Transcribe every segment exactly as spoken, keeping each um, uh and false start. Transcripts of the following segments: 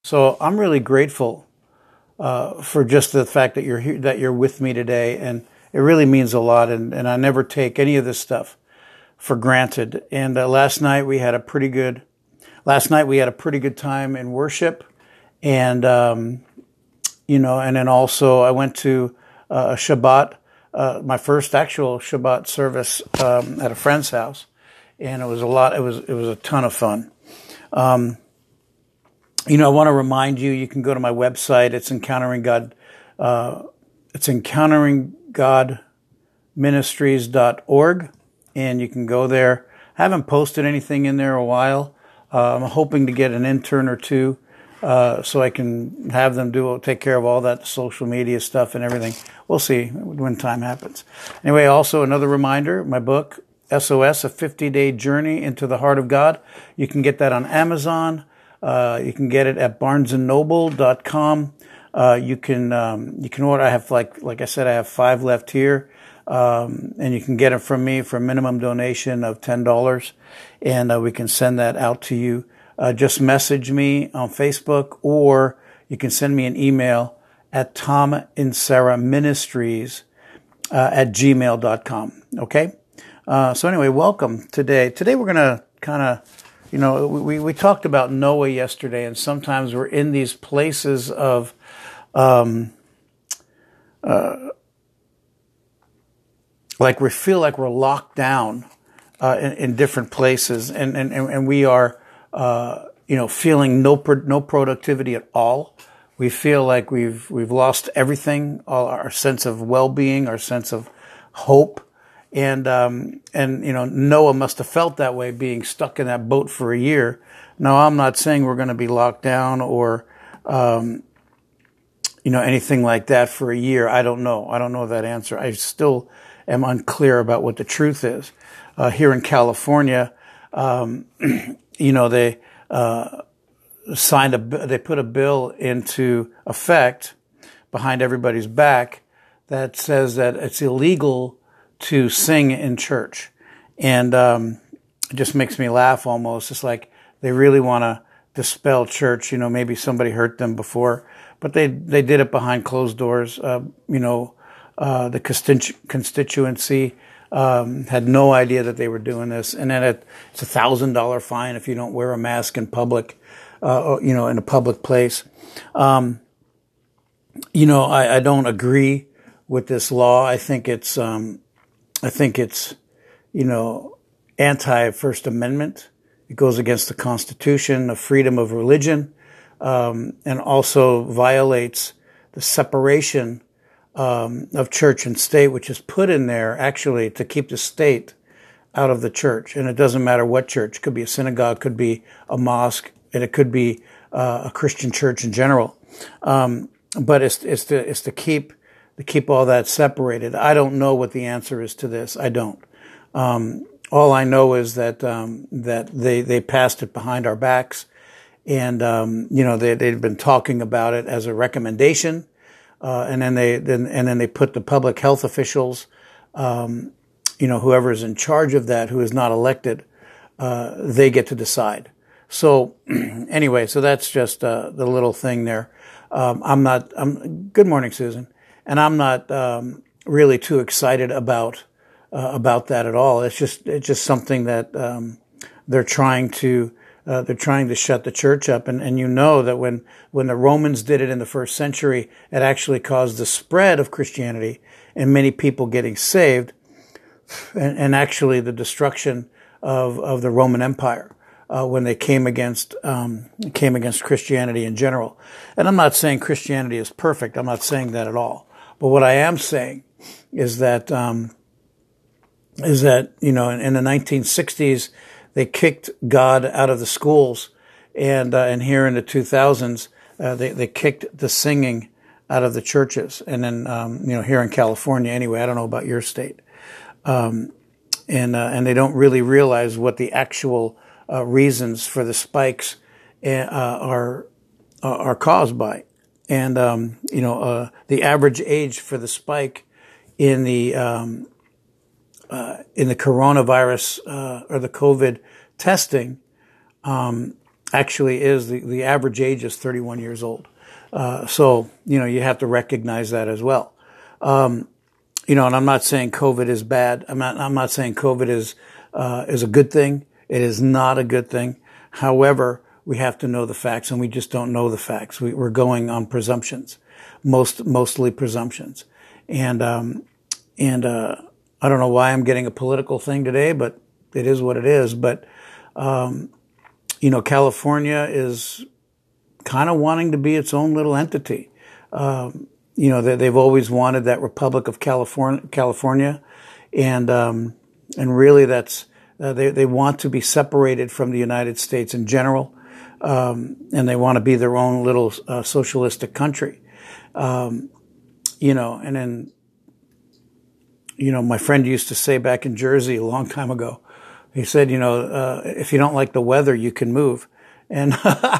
So I'm really grateful uh, for just the fact that you're here, that you're with me today, and it really means a lot. And, and I never take any of this stuff for granted. And uh, last night we had a pretty good last night we had a pretty good time in worship, and um, you know, and then also I went to uh, a Shabbat, uh, my first actual Shabbat service um, at a friend's house, and it was a lot. It was it was a ton of fun. Um, You know, I want to remind you, you can go to my website. It's Encountering God. Uh, it's encountering god ministries dot org, and you can go there. I haven't posted anything in there a while. Uh, I'm hoping to get an intern or two uh, so I can have them do take care of all that social media stuff and everything. We'll see when time happens. Anyway, also another reminder, my book, S O S, A fifty-Day Journey into the Heart of God. You can get that on Amazon. Uh, you can get it at barnes and noble dot com. Uh, you can, um, you can order. I have, like, like I said, I have five left here. Um, and you can get it from me for a minimum donation of ten dollars. And, uh, we can send that out to you. Uh, just message me on Facebook, or you can send me an email at tom and sarah ministries, uh, at gmail dot com. Okay. Uh, so anyway, welcome today. Today we're going to kind of, You know, we, we talked about Noah yesterday, and sometimes we're in these places of, um, uh, like we feel like we're locked down, uh, in, in different places, and, and, and we are, uh, you know, feeling no, pro- no productivity at all. We feel like we've, we've lost everything, all our sense of well-being, our sense of hope. And, um, and, you know, Noah must have felt that way being stuck in that boat for a year. Now, I'm not saying we're going to be locked down or, um, you know, anything like that for a year. I don't know. I don't know that answer. I still am unclear about what the truth is. Uh, here in California, um, you know, they, uh, signed a, they put a bill into effect behind everybody's back that says that it's illegal to sing in church. And um it just makes me laugh almost. It's like they really want to dispel church. You know, maybe somebody hurt them before, but they they did it behind closed doors. Uh, you know, uh the constitu- constituency um had no idea that they were doing this. And then it, it's a thousand dollar fine if you don't wear a mask in public, uh you know, in a public place. Um you know, I, I don't agree with this law. I think it's um I think it's, you know, anti-First Amendment. It goes against the Constitution, the freedom of religion, um, and also violates the separation um, of church and state, which is put in there actually to keep the state out of the church. And it doesn't matter what church. It could be a synagogue, could be a mosque, and it could be uh, a Christian church in general. Um, but it's it's to it's to keep. to keep all that separated. I don't know what the answer is to this. I don't. Um, all I know is that, um, that they, they passed it behind our backs, and, um, you know, they, they've been talking about it as a recommendation. Uh, and then they, then, and then they put the public health officials, um, you know, whoever is in charge of that, who is not elected, uh, they get to decide. So anyway, so that's just, uh, the little thing there. Um, I'm not, I'm, good morning, Susan. And I'm not um, really too excited about uh, about that at all. It's just it's just something that um, they're trying to uh, they're trying to shut the church up. And, and you know that when when the Romans did it in the first century, it actually caused the spread of Christianity and many people getting saved, and, and actually the destruction of of the Roman Empire. Uh, when they came against um, came against Christianity in general. And I'm not saying Christianity is perfect. I'm not saying that at all. But what I am saying is that, um, is that, you know, in, in the nineteen sixties, they kicked God out of the schools. And, uh, and here in the two thousands, uh, they, they kicked the singing out of the churches. And then, um, you know, here in California anyway, I don't know about your state. Um, and, uh, and they don't really realize what the actual, uh, reasons for the spikes, uh, are, are caused by. And, um, you know, uh, the average age for the spike in the, um, uh, in the coronavirus, uh, or the COVID testing, um, actually is, the, the average age is thirty-one years old. Uh, so, you know, you have to recognize that as well. Um, you know, and I'm not saying COVID is bad. I'm not, I'm not saying COVID is, uh, is a good thing. It is not a good thing. However, we have to know the facts, and we just don't know the facts. We, we're going on presumptions, most, mostly presumptions. And, um, and, uh, I don't know why I'm getting a political thing today, but it is what it is. But, um, you know, California is kind of wanting to be its own little entity. Um, you know, they, they've always wanted that Republic of California, California, and um, and really that's uh, they they want to be separated from the United States in general, um, and they want to be their own little uh, socialistic country. Um, you know, and then you know, my friend used to say back in Jersey a long time ago. He said, you know, uh, if you don't like the weather, you can move. And,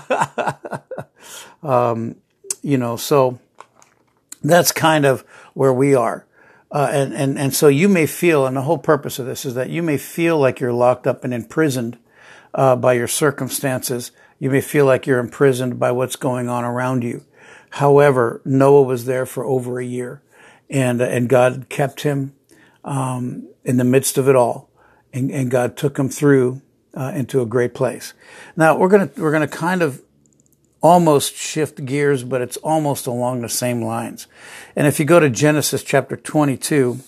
um, you know, so that's kind of where we are. Uh, and, and, and so you may feel, and the whole purpose of this is that you may feel like you're locked up and imprisoned, uh, by your circumstances. You may feel like you're imprisoned by what's going on around you. However, Noah was there for over a year, and, and God kept him, um, in the midst of it all. And, and God took him through uh, into a great place. Now we're gonna we're gonna kind of almost shift gears, but it's almost along the same lines. And if you go to Genesis chapter twenty-two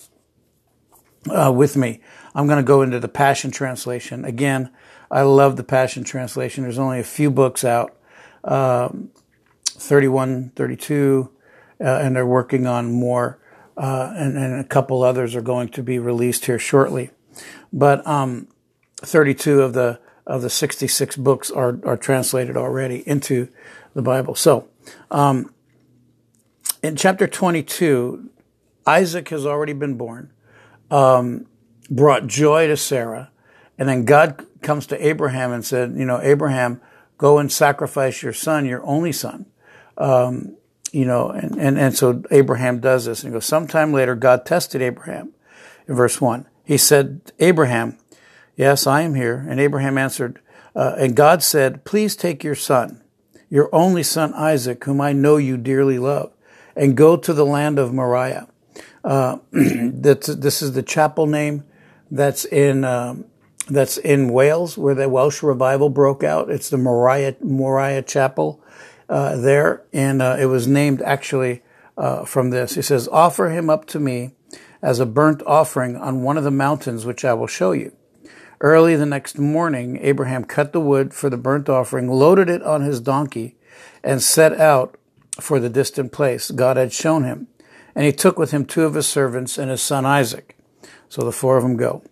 uh, with me, I'm going to go into the Passion Translation. Again, I love the Passion Translation. There's only a few books out, um, thirty-one, thirty-two, uh, and they're working on more, uh, and, and a couple others are going to be released here shortly. But um, thirty-two of the of the sixty-six books are are translated already into the Bible. So, um, in chapter twenty-two, Isaac has already been born, um, brought joy to Sarah, and then God comes to Abraham and said, "You know, Abraham, go and sacrifice your son, your only son." Um, you know, and, and and so Abraham does this, and he goes. Sometime later, God tested Abraham. In verse one. He said, Abraham, yes, I am here. And Abraham answered, uh, and God said, please take your son, your only son Isaac, whom I know you dearly love, and go to the land of Moriah. Uh, that's, this is the chapel name that's in, um, that's in Wales, where the Welsh revival broke out. It's the Moriah, Moriah Chapel, uh, there. And, uh, it was named actually, uh, from this. He says, offer him up to me as a burnt offering on one of the mountains which I will show you. Early the next morning, Abraham cut the wood for the burnt offering, loaded it on his donkey, and set out for the distant place God had shown him. And he took with him two of his servants and his son Isaac. So the four of them go.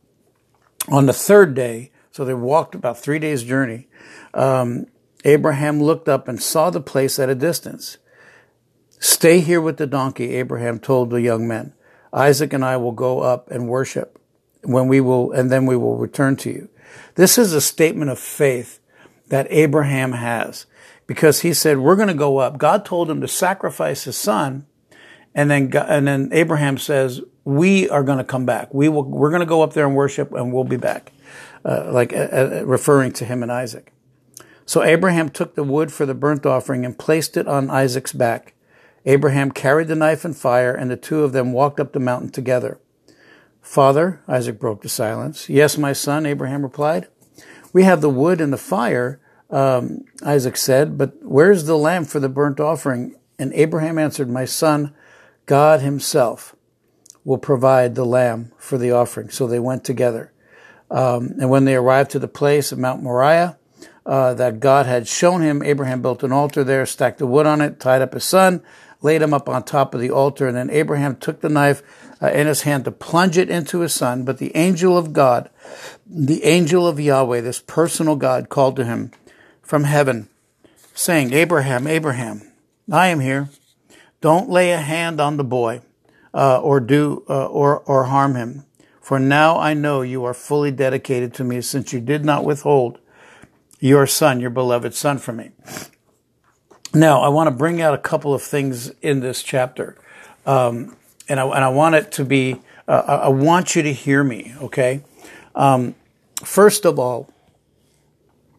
On the third day, so they walked about three days' journey, um, Abraham looked up and saw the place at a distance. Stay here with the donkey, Abraham told the young men. Isaac and I will go up and worship when we will, and then we will return to you. This is a statement of faith that Abraham has, because he said, we're going to go up. God told him to sacrifice his son. And then, God, and then Abraham says, we are going to come back. We will, we're going to go up there and worship, and we'll be back. Uh, like, uh, uh, referring to him and Isaac. So Abraham took the wood for the burnt offering and placed it on Isaac's back. Abraham carried the knife and fire, and the two of them walked up the mountain together. Father, Isaac broke the silence. Yes, my son, Abraham replied. We have the wood and the fire, um, Isaac said, but where's the lamb for the burnt offering? And Abraham answered, my son, God himself will provide the lamb for the offering. So they went together. Um, and when they arrived to the place of Mount Moriah, uh, that God had shown him, Abraham built an altar there, stacked the wood on it, tied up his son, laid him up on top of the altar, and then Abraham took the knife uh, in his hand to plunge it into his son. But the angel of God, the angel of Yahweh, this personal God, called to him from heaven, saying, Abraham, Abraham, I am here. Don't lay a hand on the boy, uh, or do, uh, or, or harm him. For now I know you are fully dedicated to me, since you did not withhold your son, your beloved son, from me. Now, I want to bring out a couple of things in this chapter, um, and I and I want it to be. Uh, I want you to hear me, okay? Um, first of all,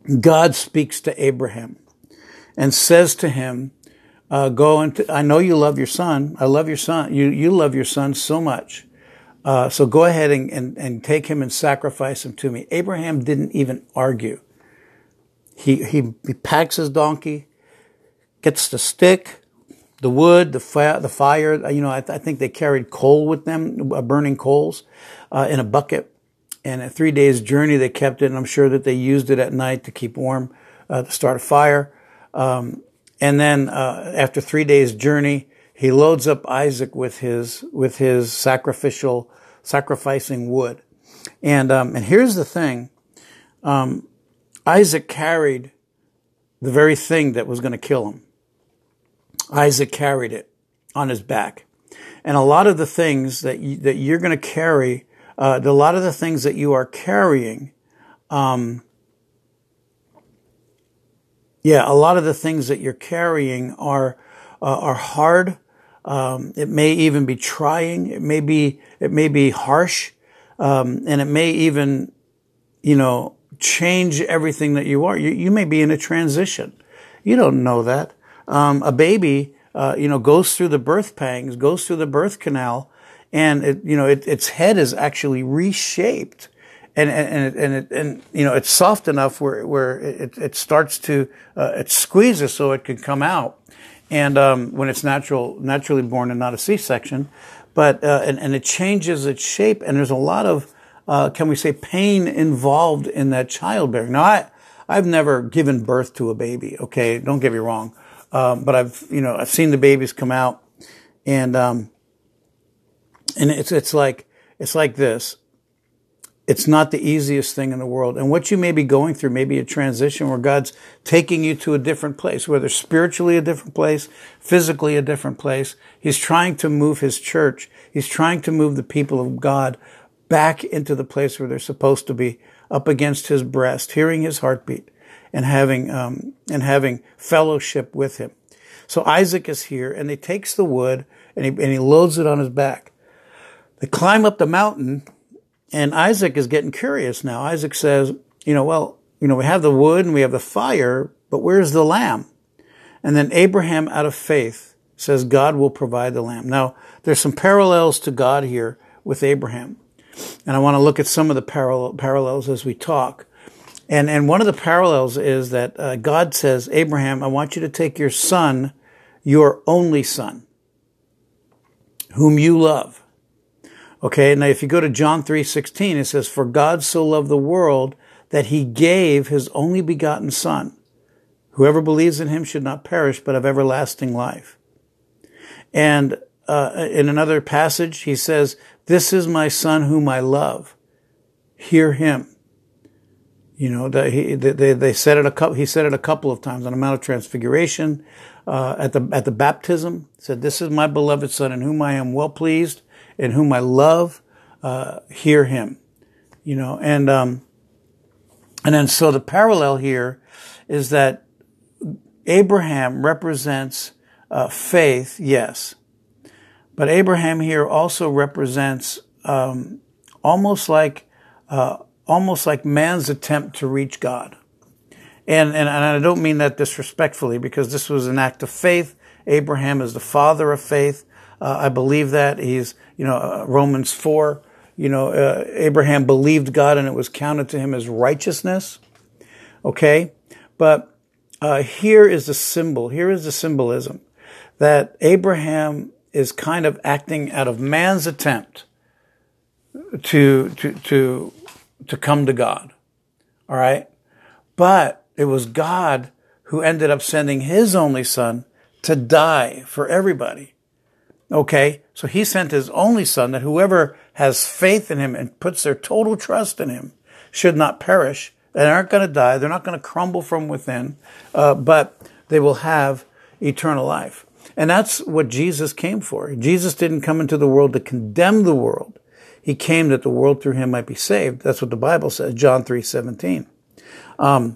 God speaks to Abraham and says to him, uh, go and I know you love your son. I love your son. You, you love your son so much. Uh, so go ahead and, and, and take him and sacrifice him to me. Abraham didn't even argue. He, he, he packs his donkey, gets the stick, the wood, the fire, the fire. You know, I, th- I think they carried coal with them, uh, burning coals, uh, in a bucket. And a three days journey, they kept it. And I'm sure that they used it at night to keep warm, uh, to start a fire. Um, and then, uh, after three days journey, he loads up Isaac with his, with his sacrificial, sacrificing wood. And, um, and here's the thing. Um, Isaac carried the very thing that was going to kill him. Isaac carried it on his back. And a lot of the things that you, that you're going to carry, uh, a lot of the things that you are carrying, um, yeah, a lot of the things that you're carrying are, uh, are hard. Um, it may even be trying. It may be, it may be harsh. Um, and it may even, you know, change everything that you are. You, you may be in a transition. You don't know that. Um, a baby, uh, you know, goes through the birth pangs, goes through the birth canal, and it, you know, it, its head is actually reshaped, and and and and, it, and you know, it's soft enough where where it it starts to uh, it squeezes so it can come out, and um, when it's natural naturally born and not a C-section, but uh, and and it changes its shape, and there's a lot of uh, can we say pain involved in that childbearing. Now, I I've never given birth to a baby. Okay, don't get me wrong. Um, but I've, you know, I've seen the babies come out, and, um, and it's, it's like, it's like this. It's not the easiest thing in the world. And what you may be going through may be a transition where God's taking you to a different place, whether spiritually a different place, physically a different place. He's trying to move his church. He's trying to move the people of God back into the place where they're supposed to be, up against his breast, hearing his heartbeat. And having, um, and having fellowship with him. So Isaac is here, and he takes the wood, and he, and he loads it on his back. They climb up the mountain, and Isaac is getting curious now. Isaac says, you know, well, you know, we have the wood and we have the fire, but where's the lamb? And then Abraham, out of faith, says God will provide the lamb. Now, there's some parallels to God here with Abraham. And I want to look at some of the parallel, parallels as we talk. And and one of the parallels is that uh, God says, Abraham, I want you to take your son, your only son, whom you love. Okay, now if you go to John three sixteen, it says, for God so loved the world that he gave his only begotten son. Whoever believes in him should not perish, but have everlasting life. And uh, in another passage, he says, this is my son whom I love. Hear him. You know, the, he, they, they said it a couple, he said it a couple of times on the Mount of Transfiguration, uh, at the, at the baptism, said, this is my beloved son in whom I am well pleased, in whom I love, uh, hear him. You know, and, um, and then so the parallel here is that Abraham represents, uh, faith, yes. But Abraham here also represents, um, almost like, uh, almost like man's attempt to reach God. And, and, and I don't mean that disrespectfully, because this was an act of faith. Abraham is the father of faith. Uh, I believe that. He's, you know, uh, Romans four, you know, uh, Abraham believed God and it was counted to him as righteousness. Okay. But, uh, here is the symbol. Here is the symbolism that Abraham is kind of acting out of man's attempt to, to, to, to come to God. All right. But it was God who ended up sending his only son to die for everybody. Okay. So he sent his only son that whoever has faith in him and puts their total trust in him should not perish. They aren't going to die. They're not going to crumble from within, uh, but they will have eternal life. And that's what Jesus came for. Jesus didn't come into the world to condemn the world. He came that the world through him might be saved. That's what the Bible says, John three seventeen. Um,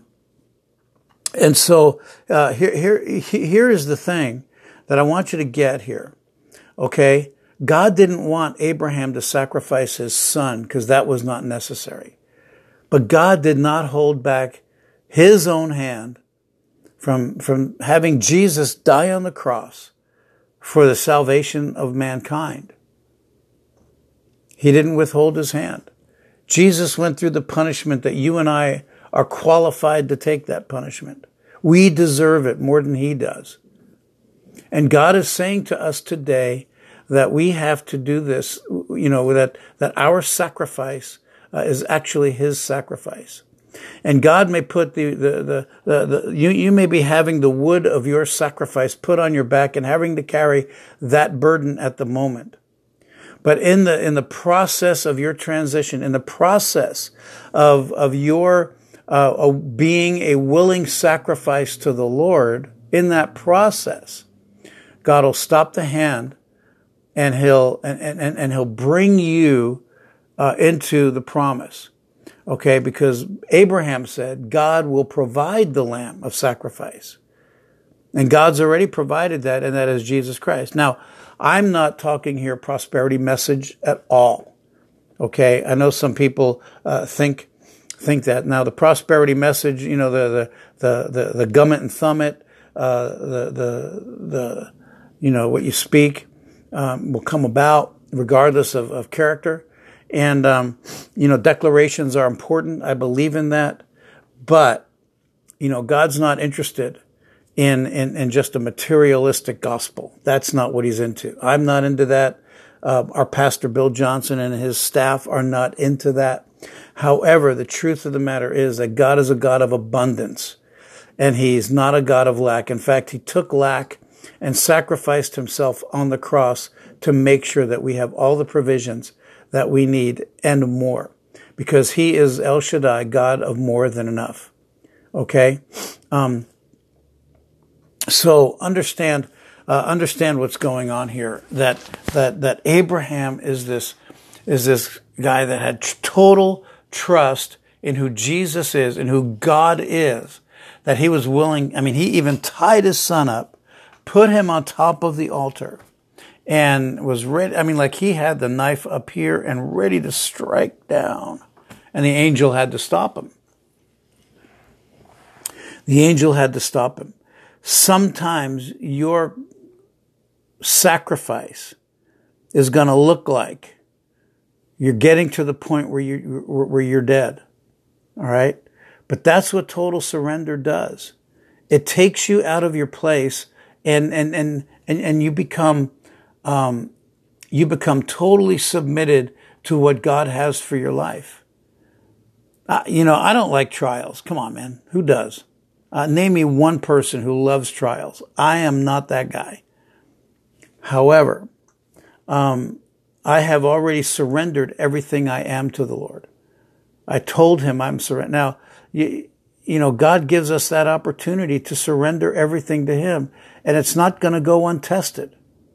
and so, uh, here, here, here is the thing that I want you to get here. Okay? God didn't want Abraham to sacrifice his son because that was not necessary. But God did not hold back his own hand from, from having Jesus die on the cross for the salvation of mankind. He didn't withhold his hand. Jesus went through the punishment that you and I are qualified to take that punishment. We deserve it more than he does. And God is saying to us today that we have to do this, you know, that, that our sacrifice uh, is actually his sacrifice. And God may put the, the, the, the, the you, you may be having the wood of your sacrifice put on your back and having to carry that burden at the moment. But in the, in the process of your transition, in the process of, of your, uh, of being a willing sacrifice to the Lord, in that process, God will stop the hand and he'll, and, and, and he'll bring you, uh, into the promise. Okay. Because Abraham said, God will provide the lamb of sacrifice. And God's already provided that, and that is Jesus Christ. Now, I'm not talking here prosperity message at all. Okay. I know some people, uh, think, think that. Now, the prosperity message, you know, the, the, the, the, the gum it and thumb it, uh, the, the, the, you know, what you speak, um, will come about regardless of, of character. And, um, you know, declarations are important. I believe in that. But, you know, God's not interested in, in, in just a materialistic gospel. That's not what he's into. I'm not into that. Uh, our pastor, Bill Johnson, and his staff are not into that. However, the truth of the matter is that God is a God of abundance, and he's not a God of lack. In fact, he took lack and sacrificed himself on the cross to make sure that we have all the provisions that we need and more, because he is El Shaddai, God of more than enough. Okay? Um, so understand, uh, understand what's going on here. That, that, that Abraham is this, is this guy that had total trust in who Jesus is and who God is, that he was willing, I mean, he even tied his son up, put him on top of the altar, and was ready. I mean, like he had the knife up here and ready to strike down. And the angel had to stop him. The angel had to stop him. Sometimes your sacrifice is going to look like you're getting to the point where you where you're dead. All right? But that's what total surrender does. It takes you out of your place, and and and and, and you become Um, you become totally submitted to what God has for your life. Uh, you know, I don't like trials. Come on, man. Who does? Uh, name me one person who loves trials. I am not that guy. However, um, I have already surrendered everything I am to the Lord. I told him I'm surrender. Now, you, you know, God gives us that opportunity to surrender everything to him, and it's not going to go untested.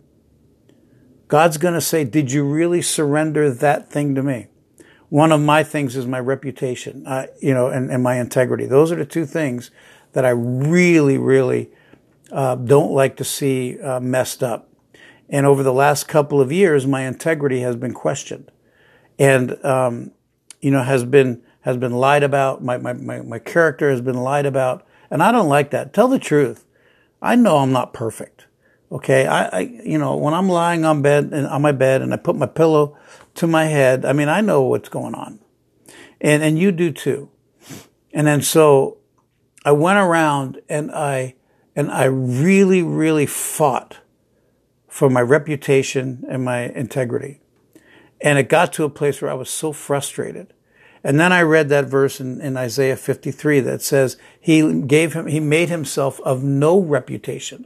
God's going to say, did you really surrender that thing to me? One of my things is my reputation, uh, you know, and, and my integrity. Those are the two things that I really, really uh, don't like to see uh, messed up. And over the last couple of years, my integrity has been questioned, and um, you know, has been has been lied about. My, my my my character has been lied about, and I don't like that. Tell the truth. I know I'm not perfect. Okay, I, I, you know, when I'm lying on bed and on my bed and I put my pillow to my head, I mean, I know what's going on, and and you do too. And then so I went around and I and I really, really fought for my reputation and my integrity, and it got to a place where I was so frustrated. And then I read that verse in, in Isaiah fifty-three that says he gave him, he made himself of no reputation.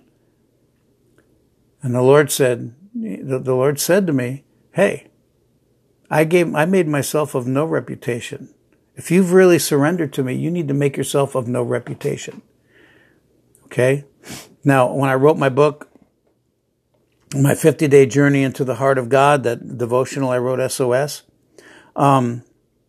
And the Lord said, the, the Lord said to me, hey, I gave, I made myself of no reputation. If you've really surrendered to me, you need to make yourself of no reputation. Okay? Now, when I wrote my book, my fifty-day journey into the heart of God, that devotional I wrote, S O S, um,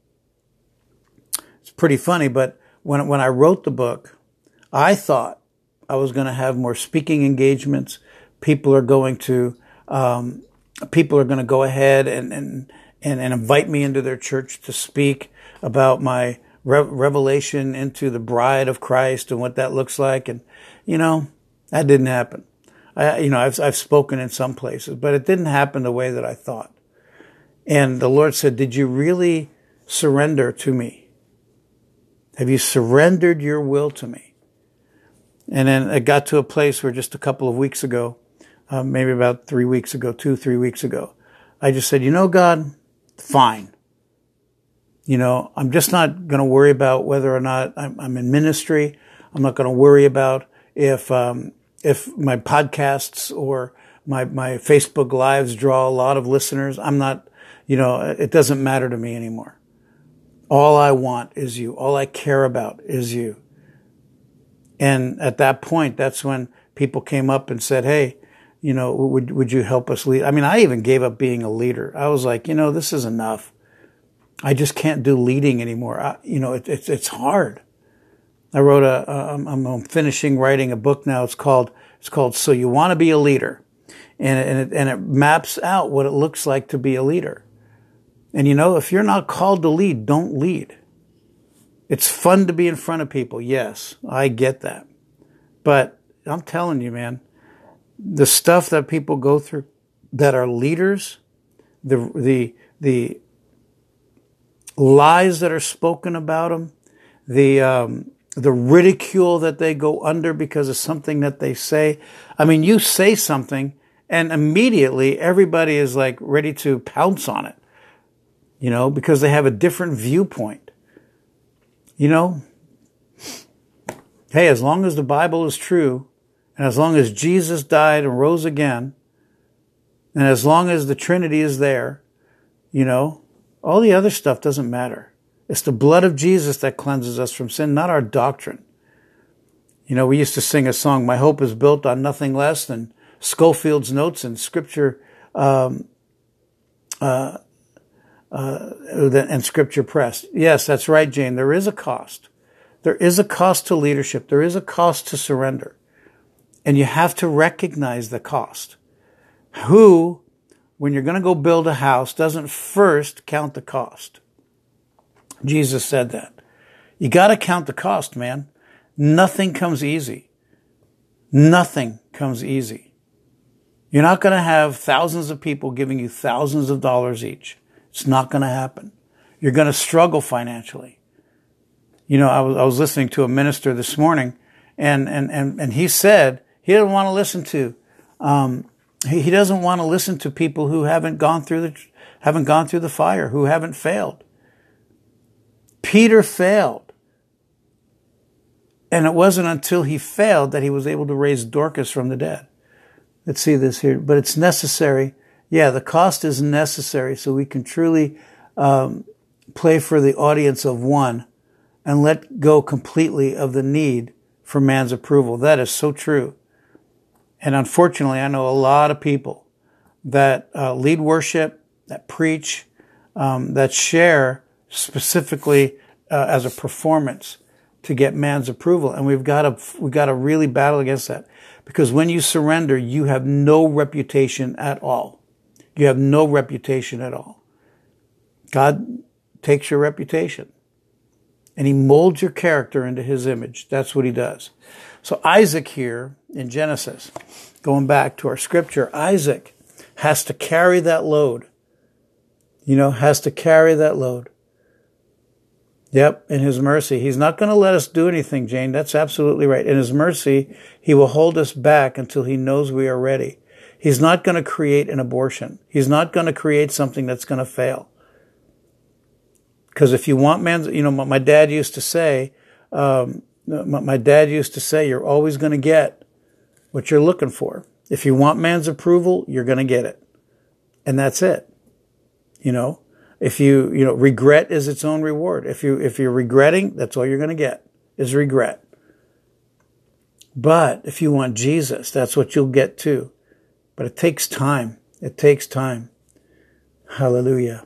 it's pretty funny, but when, when I wrote the book, I thought I was going to have more speaking engagements. People are going to, um, people are going to go ahead and, and, and, and invite me into their church to speak about my re- revelation into the bride of Christ and what that looks like. And, you know, that didn't happen. I, you know, I've, I've spoken in some places, but it didn't happen the way that I thought. And the Lord said, did you really surrender to me? Have you surrendered your will to me? And then it got to a place where just a couple of weeks ago, uh, maybe about three weeks ago, two, three weeks ago, I just said, you know, God, fine. You know, I'm just not going to worry about whether or not I'm, I'm in ministry. I'm not going to worry about if, um, if my podcasts or my, my Facebook lives draw a lot of listeners. I'm not, you know, it doesn't matter to me anymore. All I want is you. All I care about is you. And at that point, that's when people came up and said, hey, you know, would, would you help us lead? I mean, I even gave up being a leader. I was like, you know, this is enough. I just can't do leading anymore. I, you know, it, it's, it's hard. I wrote a, um, I'm finishing writing a book now. It's called, it's called So You Want to Be a Leader. And, and it, and it maps out what it looks like to be a leader. And you know, if you're not called to lead, don't lead. It's fun to be in front of people. Yes, I get that. But I'm telling you, man, the stuff that people go through that are leaders, the, the, the lies that are spoken about them, the, um, the ridicule that they go under because of something that they say. I mean, you say something and immediately everybody is like ready to pounce on it, you know, because they have a different viewpoint. You know, hey, as long as the Bible is true, and as long as Jesus died and rose again, and as long as the Trinity is there, you know, all the other stuff doesn't matter. It's the blood of Jesus that cleanses us from sin, not our doctrine. You know, we used to sing a song, My Hope is Built on Nothing Less Than Schofield's Notes and Scripture, um, uh, Uh, and Scripture Press. Yes, that's right, Jane. There is a cost. There is a cost to leadership. There is a cost to surrender. And you have to recognize the cost. Who, when you're going to go build a house, doesn't first count the cost? Jesus said that. You got to count the cost, man. Nothing comes easy. Nothing comes easy. You're not going to have thousands of people giving you thousands of dollars each. It's not going to happen. You're going to struggle financially. You know, I was, I was listening to a minister this morning and, and, and, and he said he doesn't want to listen to, um, he, he doesn't want to listen to people who haven't gone through the, haven't gone through the fire, who haven't failed. Peter failed. And it wasn't until he failed that he was able to raise Dorcas from the dead. Let's see this here, but it's necessary. Yeah, the cost is necessary so we can truly um, play for the audience of one and let go completely of the need for man's approval. That is so true. And unfortunately, I know a lot of people that uh, lead worship, that preach, um, that share specifically uh, as a performance to get man's approval. And we've got to, we've got to really battle against that. Because when you surrender, you have no reputation at all. You have no reputation at all. God takes your reputation and he molds your character into his image. That's what he does. So Isaac here in Genesis, going back to our scripture, Isaac has to carry that load. You know, has to carry that load. Yep, in his mercy. He's not going to let us do anything, Jane. That's absolutely right. In his mercy, he will hold us back until he knows we are ready. He's not going to create an abortion. He's not going to create something that's going to fail. Because if you want man's, you know, my, my dad used to say, um, my, my dad used to say, you're always going to get what you're looking for. If you want man's approval, you're going to get it. And that's it. You know, if you, you know, regret is its own reward. If you, if you're regretting, that's all you're going to get is regret. But if you want Jesus, that's what you'll get too. But it takes time. It takes time. Hallelujah.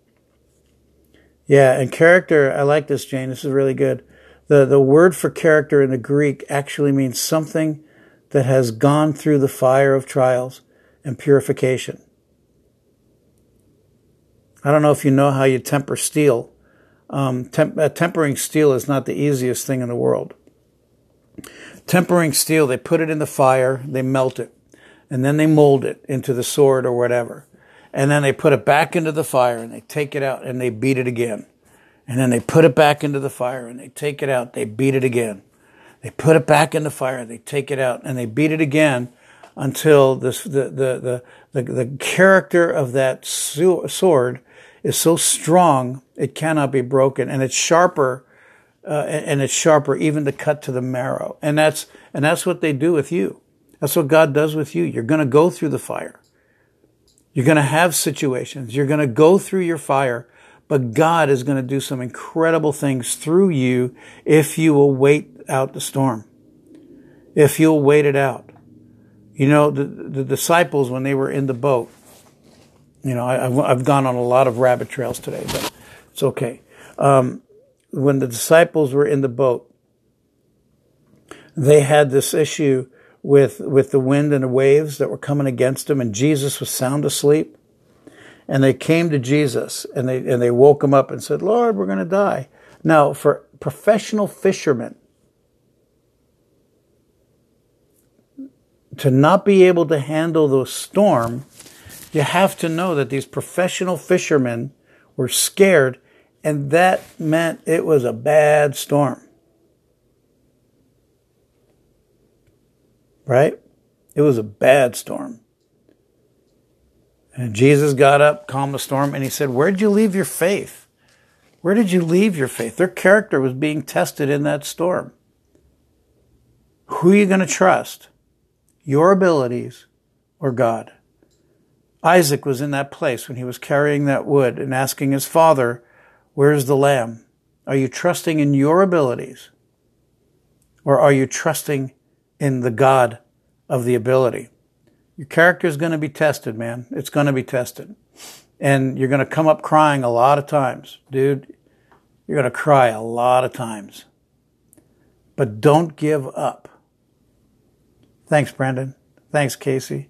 Yeah, and character, I like this, Jane. This is really good. The, the word for character in the Greek actually means something that has gone through the fire of trials and purification. I don't know if you know how you temper steel, Um, temp- uh, tempering steel is not the easiest thing in the world. Tempering steel, they put it in the fire, they melt it, and then they mold it into the sword or whatever. And then they put it back into the fire and they take it out and they beat it again. And then they put it back into the fire and they take it out, they beat it again. They put it back in the fire, they take it out and they beat it again until this, the, the, the, the, the character of that sword is so strong it cannot be broken, and it's sharper, uh, and, and it's sharper even to cut to the marrow. And that's and that's what they do with you. That's what God does with you. You're going to go through the fire. You're going to have situations. You're going to go through your fire, but God is going to do some incredible things through you if you will wait out the storm. If you'll wait it out. You know, the, the disciples, when they were in the boat, you know, I, I've, I've gone on a lot of rabbit trails today, but it's okay. Um, when the disciples were in the boat, they had this issue with, with the wind and the waves that were coming against them, and Jesus was sound asleep. And they came to Jesus and they, and they woke him up and said, Lord, we're going to die. Now, for professional fishermen, to not be able to handle the storm, you have to know that these professional fishermen were scared, and that meant it was a bad storm. Right? It was a bad storm. And Jesus got up, calmed the storm, and he said, where did you leave your faith? Where did you leave your faith? Their character was being tested in that storm. Who are you going to trust? Your abilities or God? Isaac was in that place when he was carrying that wood and asking his father, where's the lamb? Are you trusting in your abilities? Or are you trusting in the God of the ability? Your character is going to be tested, man. It's going to be tested. And you're going to come up crying a lot of times. Dude, you're going to cry a lot of times. But don't give up. Thanks, Brandon. Thanks, Casey.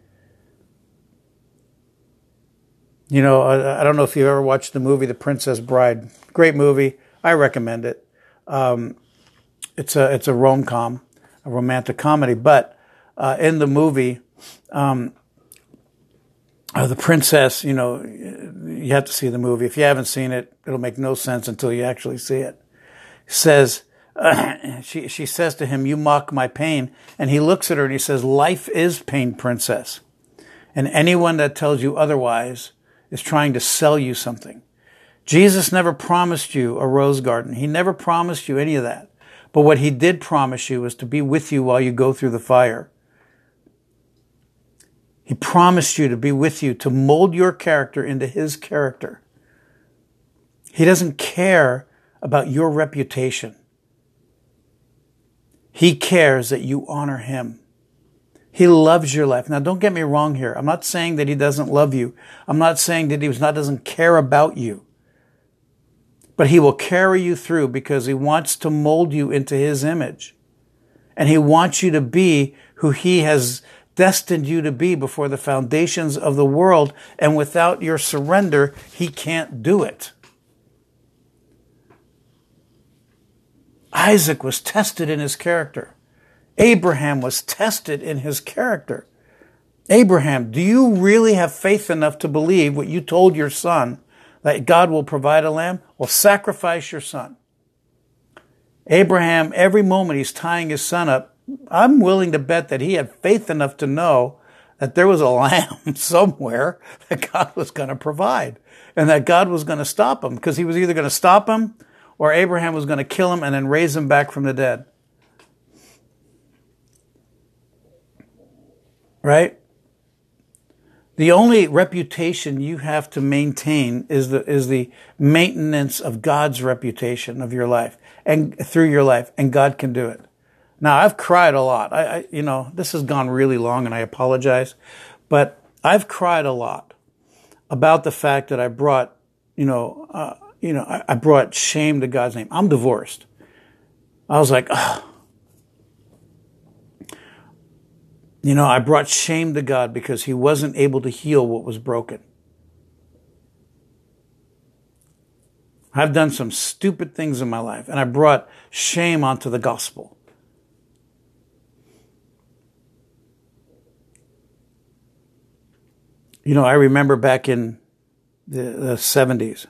You know, I, I don't know if you've ever watched the movie The Princess Bride. Great movie. I recommend it. Um, it's a it's a rom-com, a romantic comedy. But uh, in the movie, um, uh, the princess, you know, you have to see the movie. If you haven't seen it, it'll make no sense until you actually see it. Says uh, she she says to him, "You mock my pain," and he looks at her and he says, "Life is pain, princess, and anyone that tells you otherwise is trying to sell you something." Jesus never promised you a rose garden. He never promised you any of that. But what he did promise you was to be with you while you go through the fire. He promised you to be with you, to mold your character into his character. He doesn't care about your reputation. He cares that you honor him. He loves your life. Now, don't get me wrong here. I'm not saying that he doesn't love you. I'm not saying that he not, doesn't care about you. But he will carry you through because he wants to mold you into his image. And he wants you to be who he has destined you to be before the foundations of the world. And without your surrender, he can't do it. Isaac was tested in his character. Abraham was tested in his character. Abraham, do you really have faith enough to believe what you told your son, that God will provide a lamb? Well, sacrifice your son. Abraham, every moment he's tying his son up, I'm willing to bet that he had faith enough to know that there was a lamb somewhere that God was going to provide and that God was going to stop him, because he was either going to stop him or Abraham was going to kill him and then raise him back from the dead. Right? The only reputation you have to maintain is the is the maintenance of God's reputation of your life and through your life, and God can do it. Now, I've cried a lot. I, I you know, this has gone really long, and I apologize, but I've cried a lot about the fact that I brought, you know, uh, you know, I, I brought shame to God's name. I'm divorced. I was like, oh. You know, I brought shame to God because he wasn't able to heal what was broken. I've done some stupid things in my life, and I brought shame onto the gospel. You know, I remember back in the, the seventies,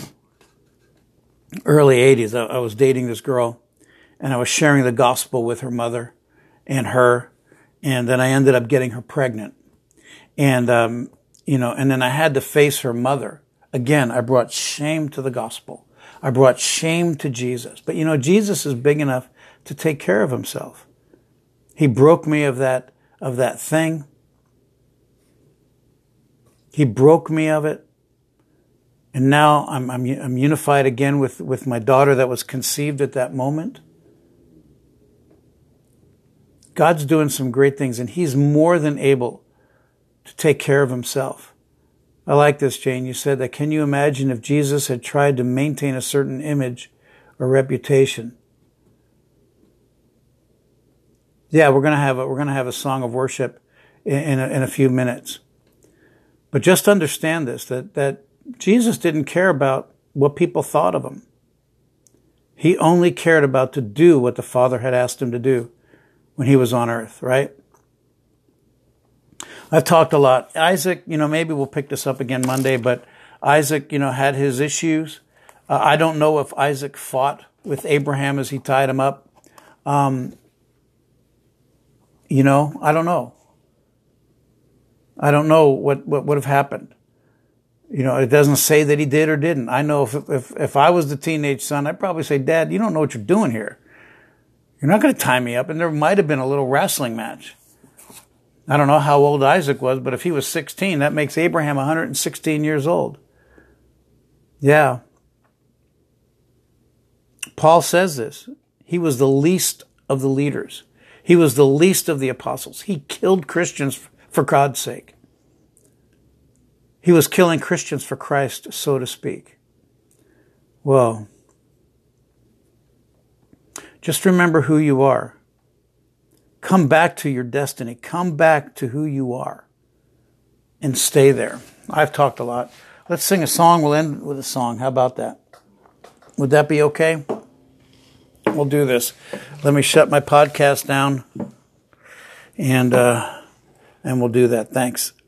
early eighties, I, I was dating this girl, and I was sharing the gospel with her mother and her, and then I ended up getting her pregnant. And, um, you know, and then I had to face her mother. Again, I brought shame to the gospel. I brought shame to Jesus. But, you know, Jesus is big enough to take care of himself. He broke me of that, of that thing. He broke me of it. And now I'm, I'm, I'm unified again with, with my daughter that was conceived at that moment. God's doing some great things, and he's more than able to take care of himself. I like this, Jane. You said that, can you imagine if Jesus had tried to maintain a certain image or reputation? Yeah, we're going to have a, we're going to have a song of worship in, in, a, in a few minutes. But just understand this, that, that Jesus didn't care about what people thought of him. He only cared about to do what the Father had asked him to do when he was on earth, right? I've talked a lot. Isaac, you know, maybe we'll pick this up again Monday, but Isaac, you know, had his issues. Uh, I don't know if Isaac fought with Abraham as he tied him up. Um, you know, I don't know. I don't know what, what would have happened. You know, it doesn't say that he did or didn't. I know if, if, if I was the teenage son, I'd probably say, Dad, you don't know what you're doing here. You're not going to tie me up. And there might have been a little wrestling match. I don't know how old Isaac was, but if he was sixteen, that makes Abraham one hundred sixteen years old. Yeah. Paul says this. He was the least of the leaders. He was the least of the apostles. He killed Christians for God's sake. He was killing Christians for Christ, so to speak. Well, just remember who you are. Come back to your destiny. Come back to who you are. And stay there. I've talked a lot. Let's sing a song. We'll end with a song. How about that? Would that be okay? We'll do this. Let me shut my podcast down. And, uh, and we'll do that. Thanks.